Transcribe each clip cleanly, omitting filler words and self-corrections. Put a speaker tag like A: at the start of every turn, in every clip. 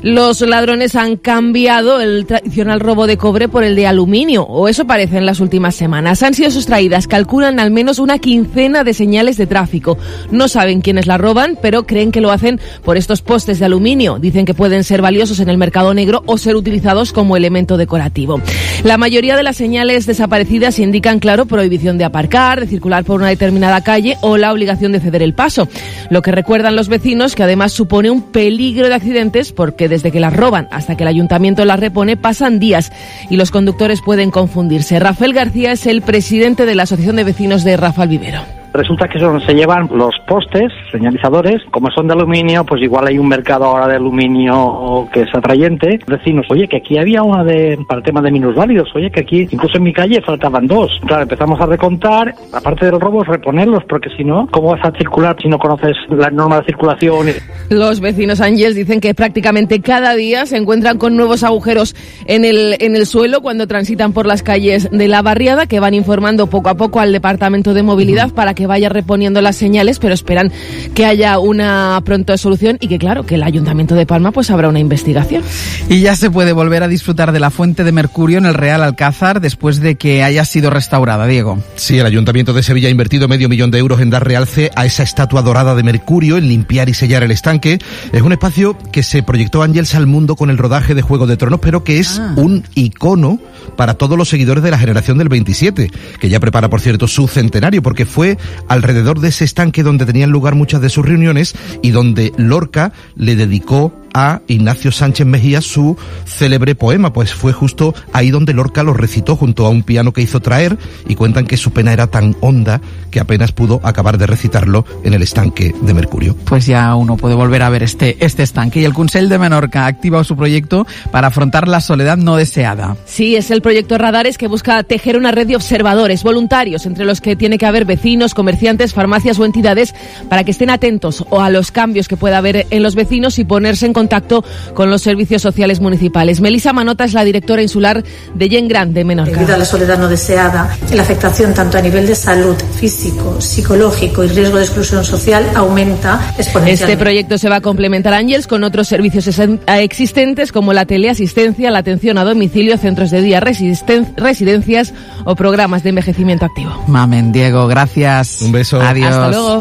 A: Los ladrones han cambiado el tradicional robo de cobre por el de aluminio, o eso parece en las últimas semanas. Han sido sustraídas, calculan al menos una quincena de señales de tráfico. No saben quiénes la roban, pero creen que lo hacen por estos postes de aluminio. Dicen que pueden ser valiosos en el mercado negro o ser utilizados como elemento decorativo. La mayoría de las señales desaparecidas indican, claro, prohibición de aparcar, de circular por una determinada calle o la obligación de ceder el paso. Lo que recuerdan los vecinos, que además supone un peligro de accidentes porque desde que las roban hasta que el ayuntamiento las repone pasan días y los conductores pueden confundirse. Rafael García es el presidente de la Asociación de Vecinos de Rafael Vivero.
B: Resulta que se llevan los postes, señalizadores, como son de aluminio, pues igual hay un mercado ahora de aluminio que es atrayente. Vecinos, oye, que aquí había una para el tema de minusválidos, oye, que aquí incluso en mi calle faltaban 2. Claro, empezamos a recontar, aparte del robo, reponerlos, porque si no, ¿cómo vas a circular si no conoces las normas de circulación?
A: Los vecinos Ángeles dicen que prácticamente cada día se encuentran con nuevos agujeros en el suelo cuando transitan por las calles de la barriada, que van informando poco a poco al Departamento de Movilidad para que vaya reponiendo las señales, pero esperan que haya una pronta solución y que, claro, que el Ayuntamiento de Palma pues habrá una investigación.
C: Y ya se puede volver a disfrutar de la fuente de mercurio en el Real Alcázar después de que haya sido restaurada, Diego.
D: Sí, el Ayuntamiento de Sevilla ha invertido $500,000 euros en dar realce a esa estatua dorada de mercurio, en limpiar y sellar el estanque. Es un espacio que se proyectó Ángeles al mundo con el rodaje de Juego de Tronos, pero que es un icono para todos los seguidores de la generación del 27, que ya prepara, por cierto, su centenario, porque fue alrededor de ese estanque donde tenían lugar muchas de sus reuniones y donde Lorca le dedicó a Ignacio Sánchez Mejía su célebre poema, pues fue justo ahí donde Lorca lo recitó junto a un piano que hizo traer, y cuentan que su pena era tan honda que apenas pudo acabar de recitarlo en el estanque de mercurio.
C: Pues ya uno puede volver a ver este estanque. Y el Consell de Menorca ha activado su proyecto para afrontar la soledad no deseada.
A: Sí, es el proyecto Radares, que busca tejer una red de observadores voluntarios, entre los que tiene que haber vecinos, comerciantes, farmacias o entidades, para que estén atentos a los cambios que pueda haber en los vecinos y ponerse en contacto con los servicios sociales municipales. Melissa Manota es la directora insular de Gent Gran de Menorca.
E: Debido a la soledad no deseada, la afectación tanto a nivel de salud, físico, psicológico y riesgo de exclusión social aumenta exponencialmente.
A: Este proyecto se va a complementar, Ángeles, con otros servicios existentes como la teleasistencia, la atención a domicilio, centros de día, residencias o programas de envejecimiento activo.
C: Mamen, Diego, gracias.
D: Un beso.
C: Adiós.
A: Hasta luego.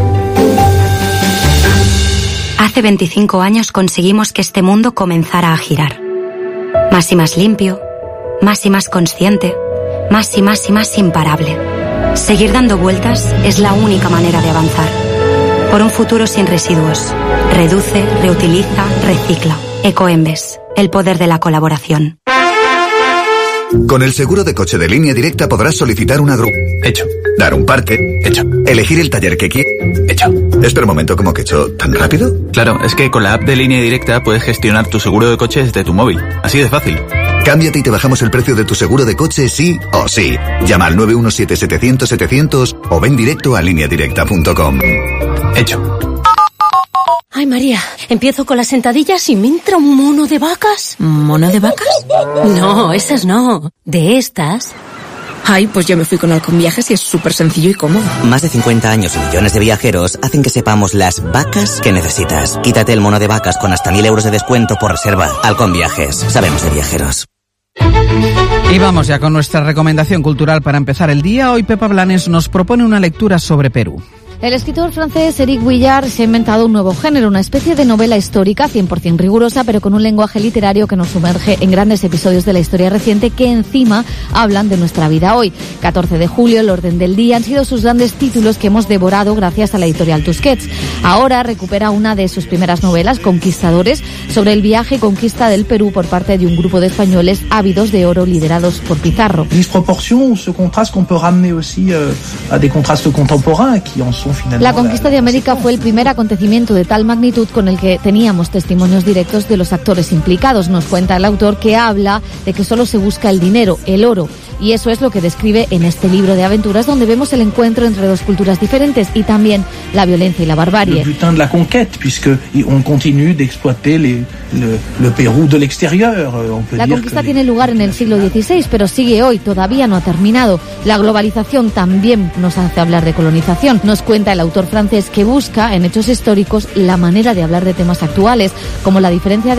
F: Hace 25 años conseguimos que este mundo comenzara a girar. Más y más limpio, más y más consciente, más y más y más imparable. Seguir dando vueltas es la única manera de avanzar. Por un futuro sin residuos. Reduce, reutiliza, recicla. Ecoembes, el poder de la colaboración.
G: Con el seguro de coche de Línea Directa podrás solicitar una grúa.
H: Hecho.
G: Dar un parte.
H: Hecho.
G: Elegir el taller que quieres.
H: Hecho.
G: Espera un momento, ¿cómo que hecho? ¿Tan rápido?
H: Claro, es que con la app de Línea Directa puedes gestionar tu seguro de coche desde tu móvil. Así de fácil.
G: Cámbiate y te bajamos el precio de tu seguro de coche sí o sí. Llama al 917-700-700 o ven directo a lineadirecta.com.
H: Hecho.
I: Ay, María, empiezo con las sentadillas y me entra un mono de vacas. ¿Mono de vacas? No, esas no. De estas. Ay, pues yo me fui con Alconviajes y es súper sencillo y cómodo.
J: Más de 50 años y millones de viajeros hacen que sepamos las vacas que necesitas. Quítate el mono de vacas con hasta 1.000 euros de descuento por reserva. Alconviajes, sabemos de viajeros.
C: Y vamos ya con nuestra recomendación cultural para empezar el día. Hoy Pepa Blanes nos propone una lectura sobre Perú.
K: El escritor francés Éric Vuillard se ha inventado un nuevo género, una especie de novela histórica 100% rigurosa, pero con un lenguaje literario que nos sumerge en grandes episodios de la historia reciente que encima hablan de nuestra vida hoy. 14 de julio, El orden del día han sido sus grandes títulos que hemos devorado gracias a la editorial Tusquets. Ahora recupera una de sus primeras novelas, Conquistadores, sobre el viaje y conquista del Perú por parte de un grupo de españoles ávidos de oro liderados por Pizarro.
L: Ce contraste qu'on peut ramener aussi à des contrastes contemporains qui en son
K: La conquista de América fue el primer acontecimiento de tal magnitud con el que teníamos testimonios directos de los actores implicados. Nos cuenta el autor que habla de que solo se busca el dinero, el oro, y eso es lo que describe en este libro de aventuras donde vemos el encuentro entre dos culturas diferentes y también la violencia y la barbarie.
L: Le butin de la conquête, puisque on continue d'exploiter le Perú de l'extérieur.
K: La conquista tiene lugar en el siglo XVI, pero sigue hoy, todavía no ha terminado. La globalización también nos hace hablar de colonización. Nos cuenta el autor francés que busca en hechos históricos la manera de hablar de temas actuales, como la diferencia de